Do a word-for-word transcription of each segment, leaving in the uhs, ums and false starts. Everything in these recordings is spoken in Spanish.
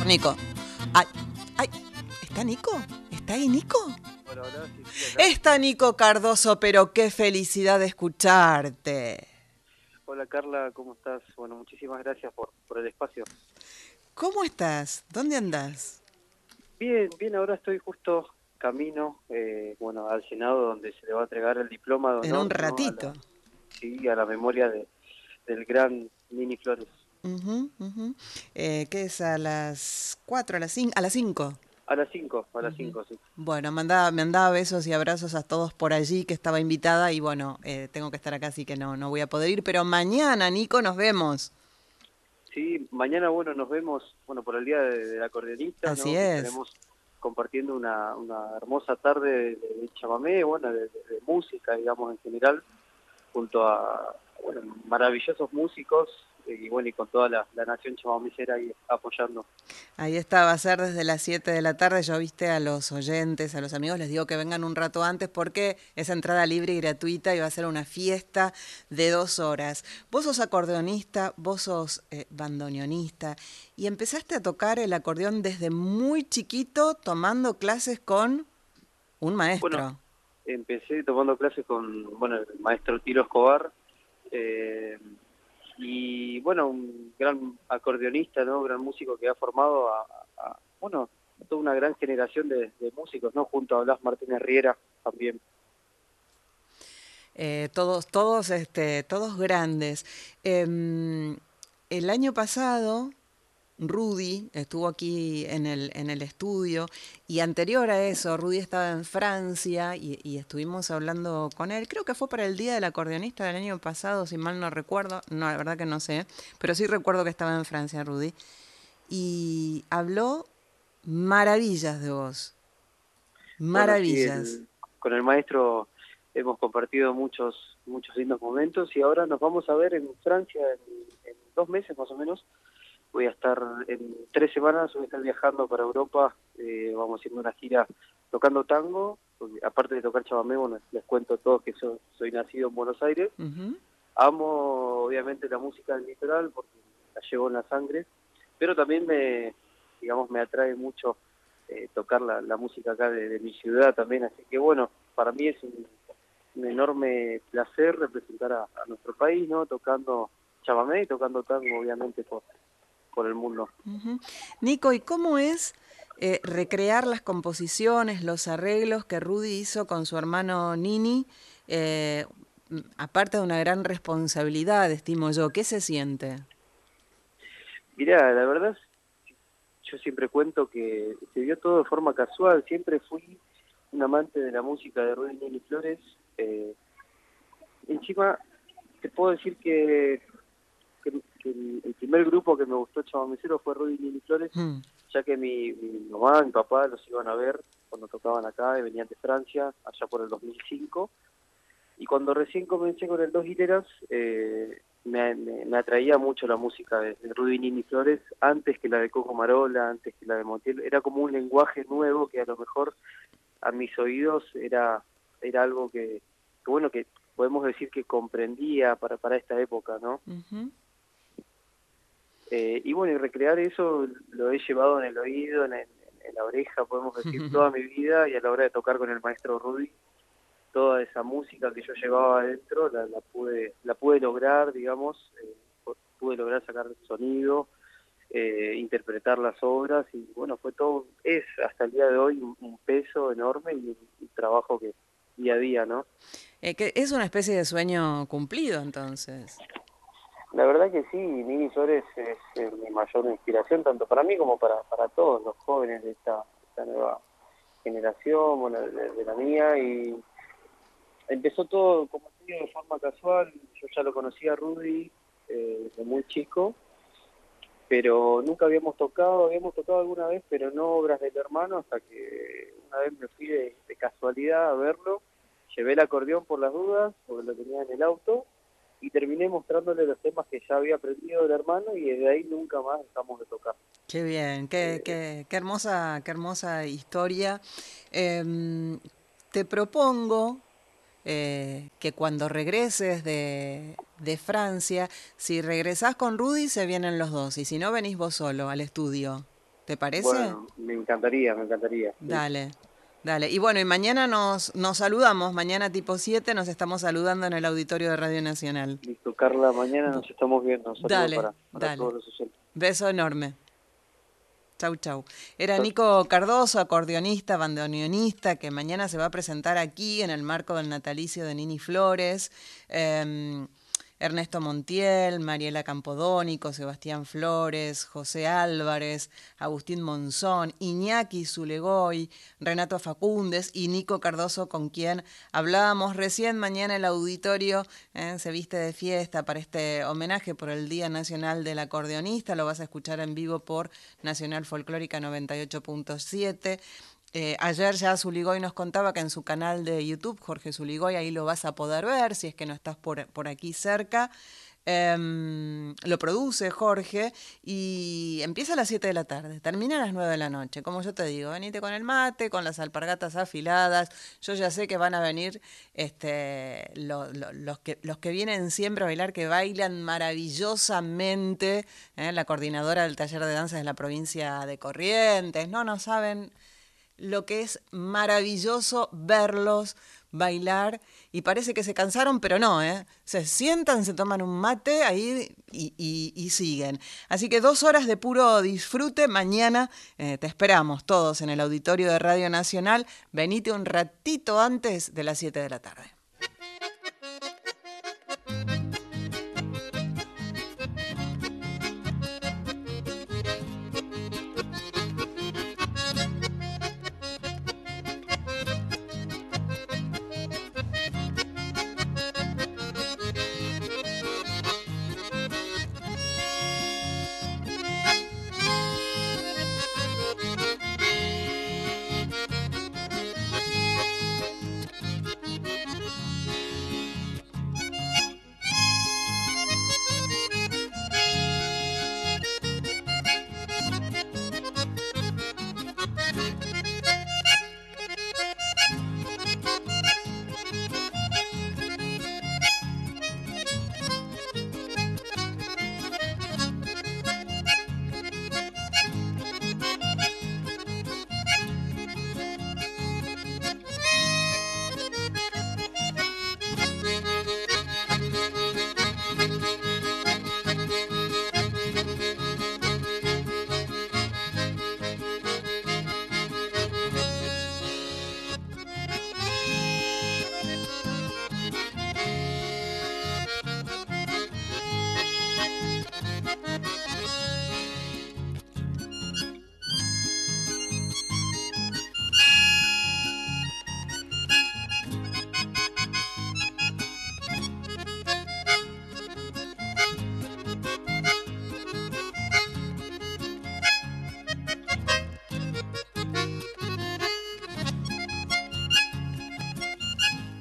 Nico. Ay, ay, ¿está Nico? ¿Está ahí Nico? Hola, hola, sí, sí, acá. Está Nico Cardoso, pero qué felicidad de escucharte. Hola Carla, ¿cómo estás? Bueno, muchísimas gracias por, por el espacio. ¿Cómo estás? ¿Dónde andás? Bien, bien, ahora estoy justo camino, eh, bueno, al Senado donde se le va a entregar el diploma de En un honor, ¿no? A ratito. la, sí, a la memoria de, del gran Nini Flores. Uh-huh, uh-huh. Eh, ¿Qué es? ¿A las cuatro? ¿A las cinco? ¿A las cinco? A las cinco, a las Uh-huh. cinco, sí. Bueno, mandaba, me mandaba besos y abrazos a todos por allí, que estaba invitada y bueno, eh, tengo que estar acá, así que no, no voy a poder ir, pero mañana, Nico, nos vemos. Sí, mañana, bueno, nos vemos, bueno, por el Día de, del Acordeonista, Así ¿no? Que es. estaremos compartiendo una, una hermosa tarde de, de chamamé, bueno, de, de, de música, digamos, en general, junto a bueno, maravillosos músicos eh, y bueno y con toda la, la nación chamamecera ahí apoyando. Ahí está, va a ser desde las siete de la tarde. Yo, viste, a los oyentes, a los amigos, les digo que vengan un rato antes porque es entrada libre y gratuita y va a ser una fiesta de dos horas. Vos sos acordeonista, vos sos eh, bandoneonista y empezaste a tocar el acordeón desde muy chiquito tomando clases con un Bueno, maestro. empecé tomando clases con bueno el maestro Tiro Escobar eh, y bueno un gran acordeonista, no, gran músico que ha formado a, a bueno a toda una gran generación de, de músicos, no, junto a Blas Martínez Riera también. Eh, todos, todos, este, todos grandes. Em, el año pasado Rudy estuvo aquí en el, en el estudio y anterior a eso, Rudy estaba en Francia y, y estuvimos hablando con él. Creo que fue para el Día del Acordeonista del año pasado, si mal no recuerdo. No, la verdad que no sé, pero sí recuerdo que estaba en Francia, Rudy. Y habló maravillas de vos, Bueno, sí, maravillas. el, con el maestro hemos compartido muchos muchos lindos momentos y ahora nos vamos a ver en Francia en, en dos meses más o menos. Voy a estar en tres semanas, voy a estar viajando para Europa, eh, vamos haciendo una gira tocando tango, porque aparte de tocar chamamé, bueno, les cuento a todos que so- soy nacido en Buenos Aires. Ujú. Amo obviamente la música del litoral porque la llevo en la sangre, pero también me, digamos, me atrae mucho eh, tocar la, la música acá de, de mi ciudad también, así que bueno, para mí es un, un enorme placer representar a, a nuestro país, ¿no? Tocando chamamé y tocando tango, obviamente, por, por el mundo. Ujú. Nico, ¿y cómo es eh, recrear las composiciones, los arreglos que Rudy hizo con su hermano Nini? Eh, m- aparte de una gran responsabilidad, estimo yo, ¿qué se siente? Mirá, la verdad, yo siempre cuento que se dio todo de forma casual, siempre fui un amante de la música de Rubén y Flores. Eh, encima, te puedo decir que, que, que el, el primer grupo que me gustó chamamecero fue Rudy y Flores, Mm. ya que mi, mi mamá, mi papá los iban a ver cuando tocaban acá y venían de Francia, allá por el dos mil cinco. Y cuando recién comencé con el Dos Hileras, eh, me, me, me atraía mucho la música de, de Rudy Nini Flores, antes que la de Coco Marola, antes que la de Montiel. Era como un lenguaje nuevo que a lo mejor a mis oídos era, era algo que, que, bueno, que podemos decir que comprendía para, para esta época, ¿no? Ujú. Eh, y bueno, y recrear eso lo he llevado en el oído, en, en, en la oreja, podemos decir, toda mi vida, y a la hora de tocar con el maestro Rudy, toda esa música que yo llevaba adentro la, la pude la pude lograr, digamos, eh, pude lograr sacar sonido, eh, interpretar las obras y bueno, fue todo, es hasta el día de hoy un, un peso enorme y un, un trabajo que día a día, ¿no? Eh, que es una especie de sueño cumplido, entonces. La verdad que sí, Nini Flores es, es mi mayor inspiración, tanto para mí como para, para todos los jóvenes de esta, esta nueva generación, bueno, de, de la mía, y empezó todo, como te digo, de forma casual. Yo ya lo conocía a Rudy eh, desde muy chico, pero nunca habíamos tocado, habíamos tocado alguna vez, pero no obras del hermano, hasta que una vez me fui de, de casualidad a verlo, llevé el acordeón por las dudas, porque lo tenía en el auto, y terminé mostrándole los temas que ya había aprendido del hermano, y desde ahí nunca más dejamos de tocar. Qué bien, qué, Eh, qué, qué hermosa, qué hermosa historia. Em, te propongo eh, que cuando regreses de, de Francia, si regresás con Rudy, se vienen los dos, y si no, venís vos solo al estudio. ¿Te parece? Bueno, me encantaría, me encantaría. Sí. Dale, dale. Y bueno, y mañana nos, nos saludamos, mañana tipo siete nos estamos saludando en el auditorio de Radio Nacional. Listo, Carla, mañana nos estamos viendo. Un saludo Dale, para, para dale. todos los oyentes. Beso enorme. Chau, chau. Era Chau. Nico Cardoso, acordeonista, bandoneonista, que mañana se va a presentar aquí en el marco del natalicio de Nini Flores. Eh, Ernesto Montiel, Mariela Campodónico, Sebastián Flores, José Álvarez, Agustín Monzón, Iñaki Zulegoy, Renato Facúndez y Nico Cardoso, con quien hablábamos recién. Mañana el auditorio eh, se viste de fiesta para este homenaje por el Día Nacional del Acordeonista. Lo vas a escuchar en vivo por Nacional Folclórica noventa y ocho punto siete. Eh, ayer ya Zuligoy nos contaba que en su canal de YouTube, Jorge Zuligoy, ahí lo vas a poder ver si es que no estás por, por aquí cerca. Eh, lo produce Jorge y empieza a las siete de la tarde, termina a las nueve de la noche. Como yo te digo, venite con el mate, con las alpargatas afiladas. Yo ya sé que van a venir este, lo, lo, los, que, los que vienen siempre a bailar, que bailan maravillosamente. ¿eh? La coordinadora del taller de danzas de la provincia de Corrientes. No, no saben lo que es maravilloso verlos bailar, y parece que se cansaron, pero no, ¿eh? Se sientan, se toman un mate ahí y, y, y siguen. Así que dos horas de puro disfrute. Mañana eh, te esperamos todos en el auditorio de Radio Nacional. Venite un ratito antes de las siete de la tarde.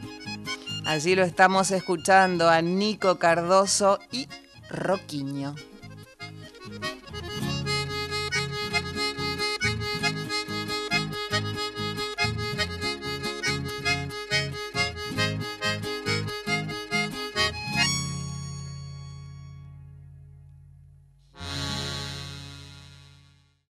Allí lo estamos escuchando a Nico Cardoso y Roquiño.